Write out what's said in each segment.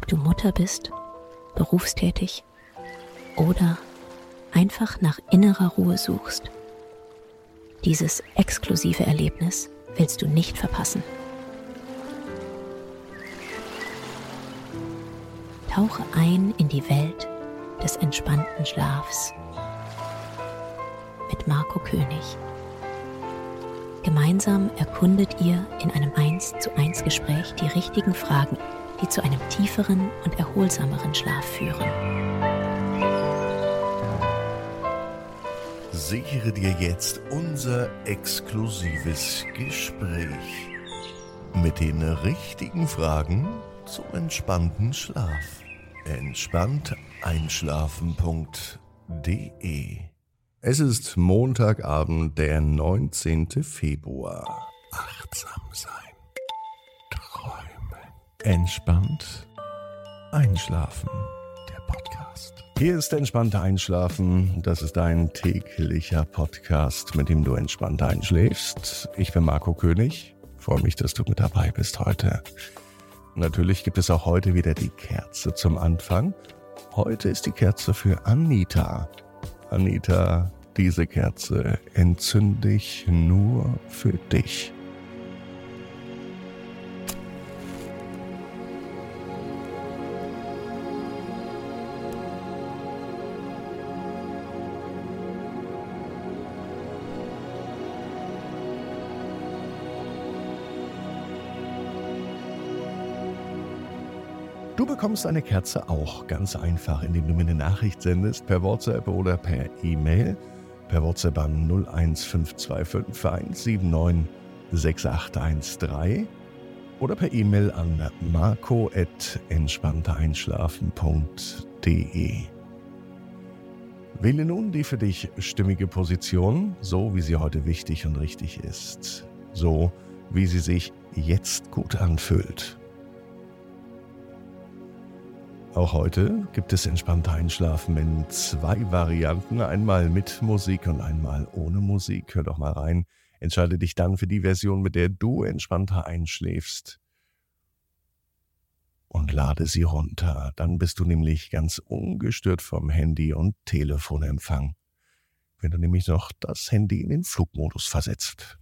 du Mutter bist, berufstätig oder einfach nach innerer Ruhe suchst. Dieses exklusive Erlebnis willst du nicht verpassen. Tauche ein in die Welt des entspannten Schlafs mit Marco König. Gemeinsam erkundet ihr in einem 1:1 Gespräch die richtigen Fragen, die zu einem tieferen und erholsameren Schlaf führen. Sichere dir jetzt unser exklusives Gespräch mit den richtigen Fragen zum entspannten Schlaf. Entspannteinschlafen.de. Es ist Montagabend, der 19. Februar. Achtsam sein. Träumen. Entspannt einschlafen. Der Podcast. Hier ist Entspannt Einschlafen. Das ist ein täglicher Podcast, mit dem du entspannt einschläfst. Ich bin Marco König. Freue mich, dass du mit dabei bist heute. Natürlich gibt es auch heute wieder die Kerze zum Anfang. Heute ist die Kerze für Anita. Anita, diese Kerze entzünde ich nur für dich. Du bekommst eine Kerze auch ganz einfach, indem du mir eine Nachricht sendest, per WhatsApp oder per E-Mail. Per WhatsApp an 0152517968813 oder per E-Mail an marco@entspannteinschlafen.de. Wähle nun die für dich stimmige Position, so wie sie heute wichtig und richtig ist. So wie sie sich jetzt gut anfühlt. Auch heute gibt es entspannte Einschlafen in 2 Varianten, einmal mit Musik und einmal ohne Musik. Hör doch mal rein, entscheide dich dann für die Version, mit der du entspannter einschläfst und lade sie runter. Dann bist du nämlich ganz ungestört vom Handy- und Telefonempfang, wenn du nämlich noch das Handy in den Flugmodus versetzt.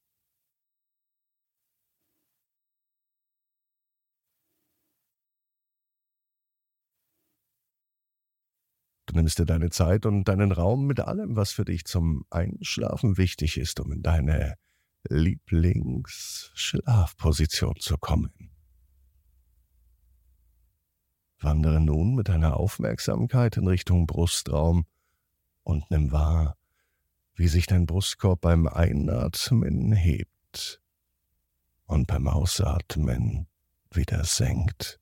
Du nimmst dir deine Zeit und deinen Raum mit allem, was für dich zum Einschlafen wichtig ist, um in deine Lieblingsschlafposition zu kommen. Wandere nun mit deiner Aufmerksamkeit in Richtung Brustraum und nimm wahr, wie sich dein Brustkorb beim Einatmen hebt und beim Ausatmen wieder senkt.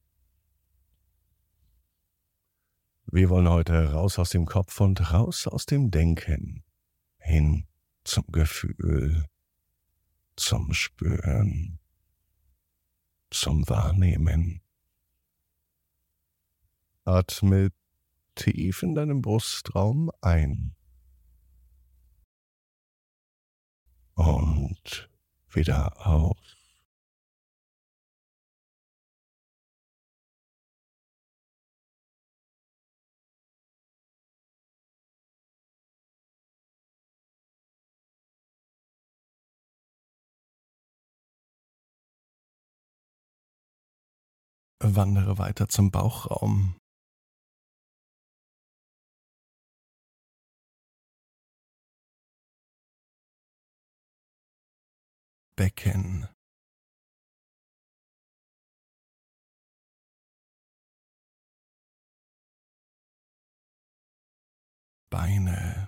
Wir wollen heute raus aus dem Kopf und raus aus dem Denken, hin zum Gefühl, zum Spüren, zum Wahrnehmen. Atme tief in deinem Brustraum ein und wieder aus. Wandere weiter zum Bauchraum. Becken. Beine.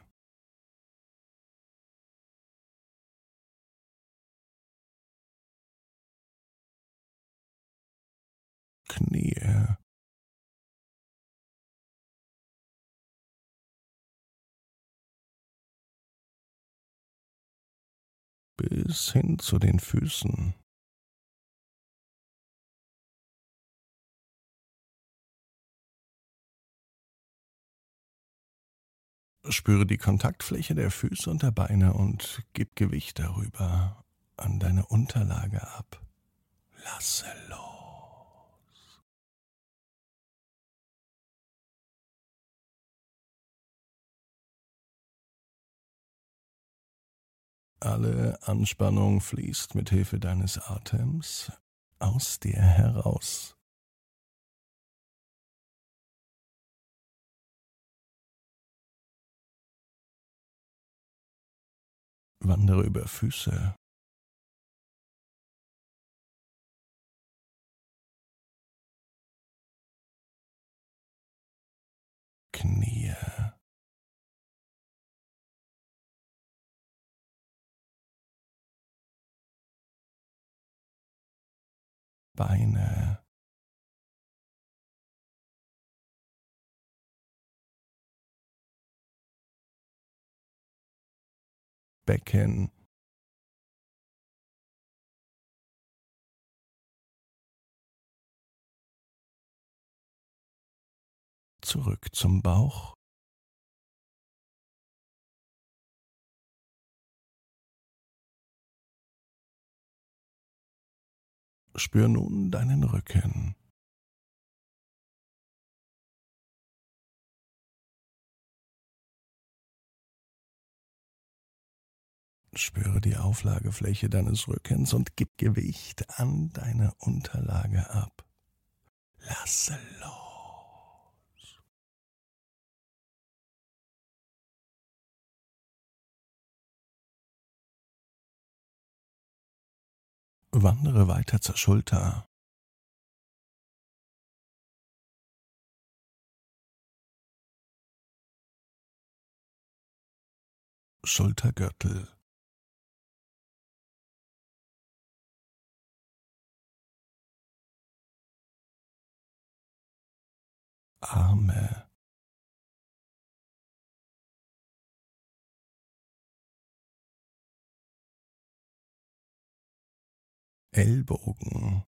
Knie. Bis hin zu den Füßen. Spüre die Kontaktfläche der Füße und der Beine und gib Gewicht darüber an deine Unterlage ab. Lasse los. Alle Anspannung fließt mit Hilfe deines Atems aus dir heraus. Wandere über Füße, Knie, Beine, Becken, zurück zum Bauch, spür nun deinen Rücken. Spüre die Auflagefläche deines Rückens und gib Gewicht an deine Unterlage ab. Lasse los. Wandere weiter zur Schulter. Schultergürtel, Arme, Ellbogen,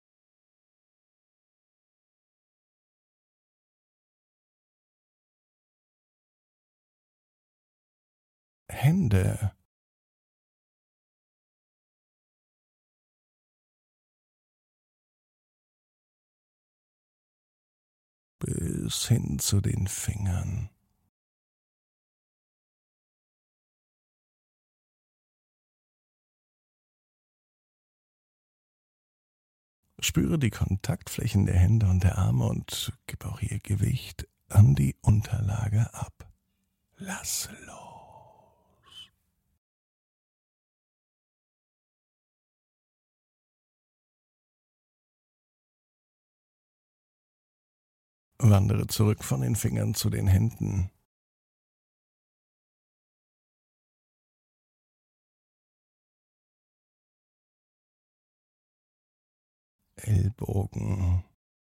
Hände, bis hin zu den Fingern. Spüre die Kontaktflächen der Hände und der Arme und gib auch ihr Gewicht an die Unterlage ab. Lass los. Wandere zurück von den Fingern zu den Händen. Ellbogen,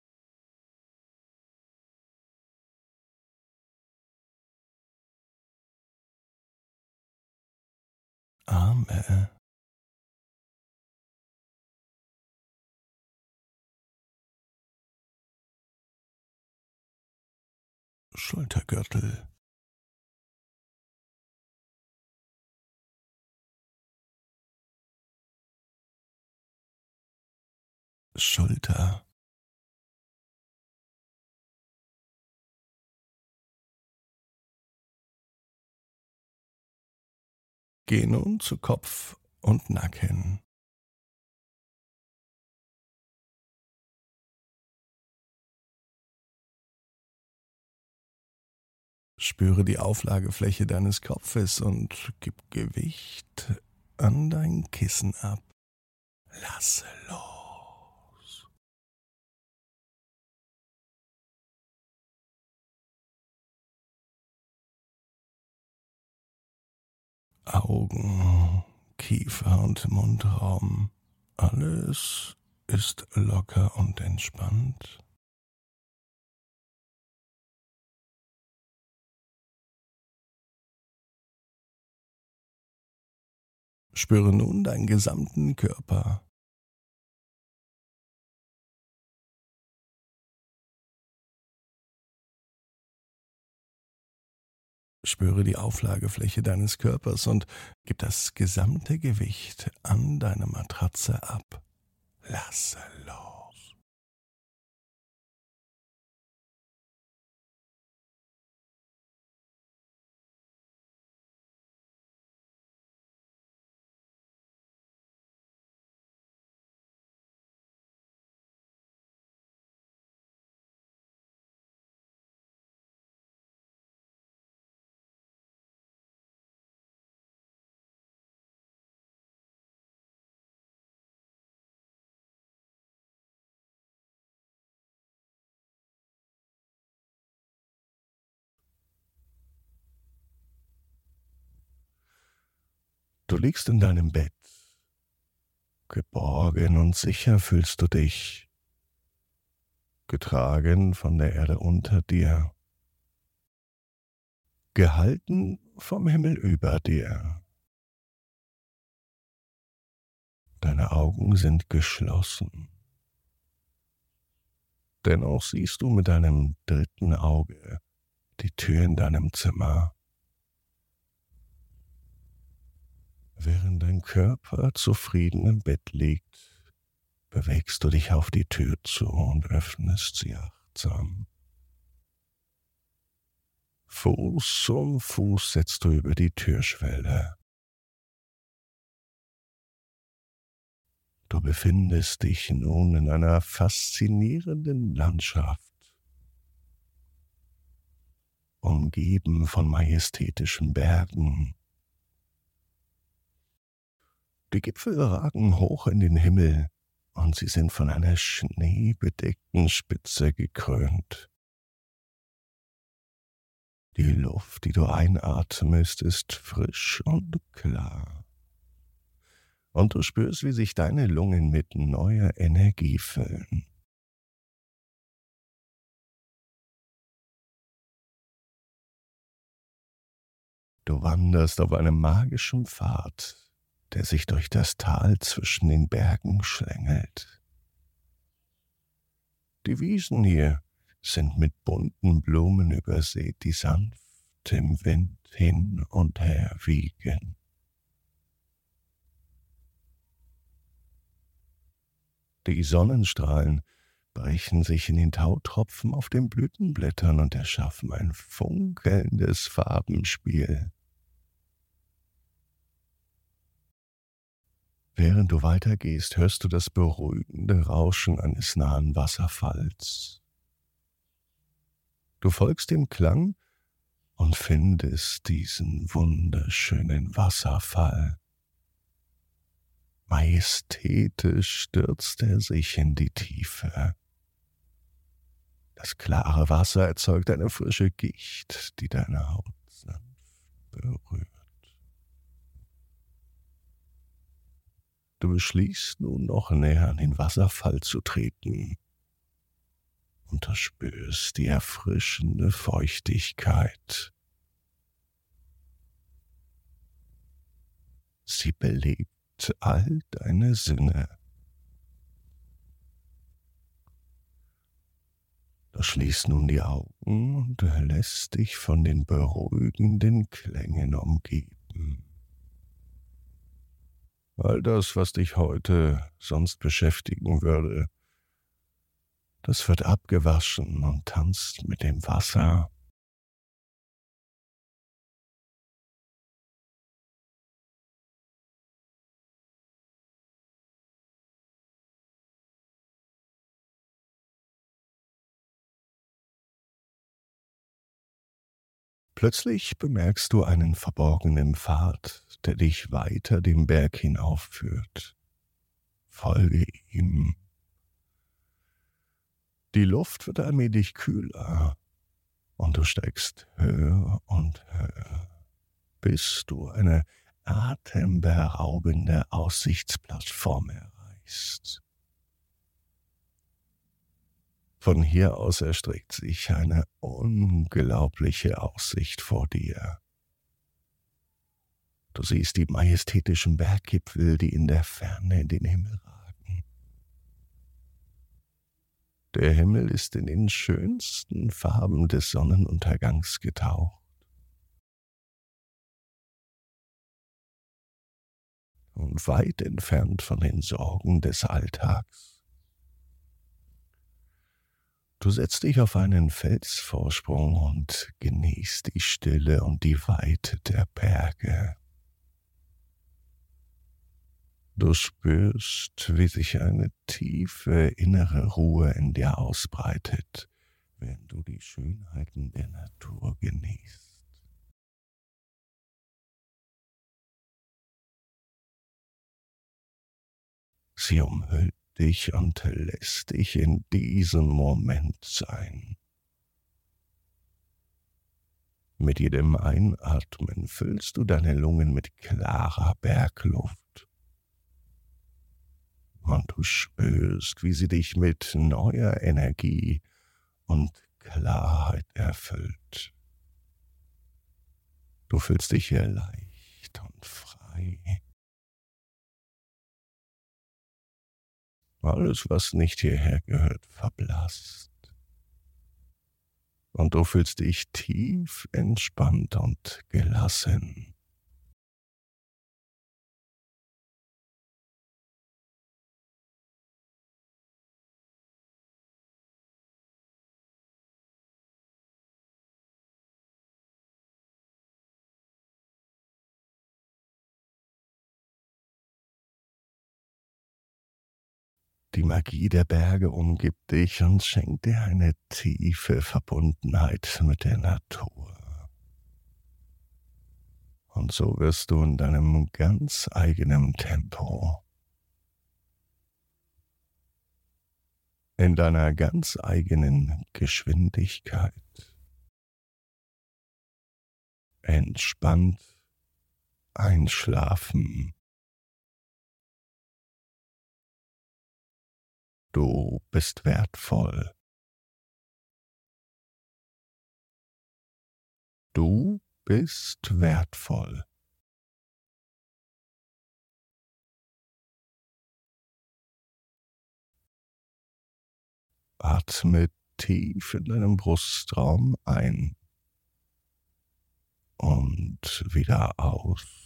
Arme, Schultergürtel, Schulter, geh nun zu Kopf und Nacken. Spüre die Auflagefläche deines Kopfes und gib Gewicht an dein Kissen ab. Lasse los. Augen, Kiefer und Mundraum. Alles ist locker und entspannt. Spüre nun deinen gesamten Körper. Spüre die Auflagefläche deines Körpers und gib das gesamte Gewicht an deine Matratze ab. Lasse los. Du liegst in deinem Bett. Geborgen und sicher fühlst du dich, getragen von der Erde unter dir, gehalten vom Himmel über dir. Deine Augen sind geschlossen. Dennoch siehst du mit deinem dritten Auge die Tür in deinem Zimmer. Während dein Körper zufrieden im Bett liegt, bewegst du dich auf die Tür zu und öffnest sie achtsam. Fuß um Fuß setzt du über die Türschwelle. Du befindest dich nun in einer faszinierenden Landschaft, umgeben von majestätischen Bergen. Die Gipfel ragen hoch in den Himmel und sie sind von einer schneebedeckten Spitze gekrönt. Die Luft, die du einatmest, ist frisch und klar. Und du spürst, wie sich deine Lungen mit neuer Energie füllen. Du wanderst auf einem magischen Pfad, der sich durch das Tal zwischen den Bergen schlängelt. Die Wiesen hier sind mit bunten Blumen übersät, die sanft im Wind hin und her wiegen. Die Sonnenstrahlen brechen sich in den Tautropfen auf den Blütenblättern und erschaffen ein funkelndes Farbenspiel. Während du weitergehst, hörst du das beruhigende Rauschen eines nahen Wasserfalls. Du folgst dem Klang und findest diesen wunderschönen Wasserfall. Majestätisch stürzt er sich in die Tiefe. Das klare Wasser erzeugt eine frische Gicht, die deine Haut sanft berührt. Du beschließt nun noch näher an den Wasserfall zu treten und du spürst die erfrischende Feuchtigkeit. Sie belebt all deine Sinne. Du schließt nun die Augen und lässt dich von den beruhigenden Klängen umgeben. All das, was dich heute sonst beschäftigen würde, das wird abgewaschen und tanzt mit dem Wasser. Plötzlich bemerkst du einen verborgenen Pfad, der dich weiter den Berg hinaufführt. Folge ihm. Die Luft wird allmählich kühler und du steigst höher und höher, bis du eine atemberaubende Aussichtsplattform erreichst. Von hier aus erstreckt sich eine unglaubliche Aussicht vor dir. Du siehst die majestätischen Berggipfel, die in der Ferne in den Himmel ragen. Der Himmel ist in den schönsten Farben des Sonnenuntergangs getaucht. Und weit entfernt von den Sorgen des Alltags. Du setzt dich auf einen Felsvorsprung und genießt die Stille und die Weite der Berge. Du spürst, wie sich eine tiefe innere Ruhe in dir ausbreitet, während du die Schönheiten der Natur genießt. Sie umhüllt dich und lässt dich in diesem Moment sein. Mit jedem Einatmen füllst du deine Lungen mit klarer Bergluft. Und du spürst, wie sie dich mit neuer Energie und Klarheit erfüllt. Du fühlst dich hier leicht und frei. Alles, was nicht hierher gehört, verblasst. Und du fühlst dich tief entspannt und gelassen. Die Magie der Berge umgibt dich und schenkt dir eine tiefe Verbundenheit mit der Natur. Und so wirst du in deinem ganz eigenen Tempo, in deiner ganz eigenen Geschwindigkeit, entspannt einschlafen. Du bist wertvoll. Du bist wertvoll. Atme tief in deinem Brustraum ein und wieder aus.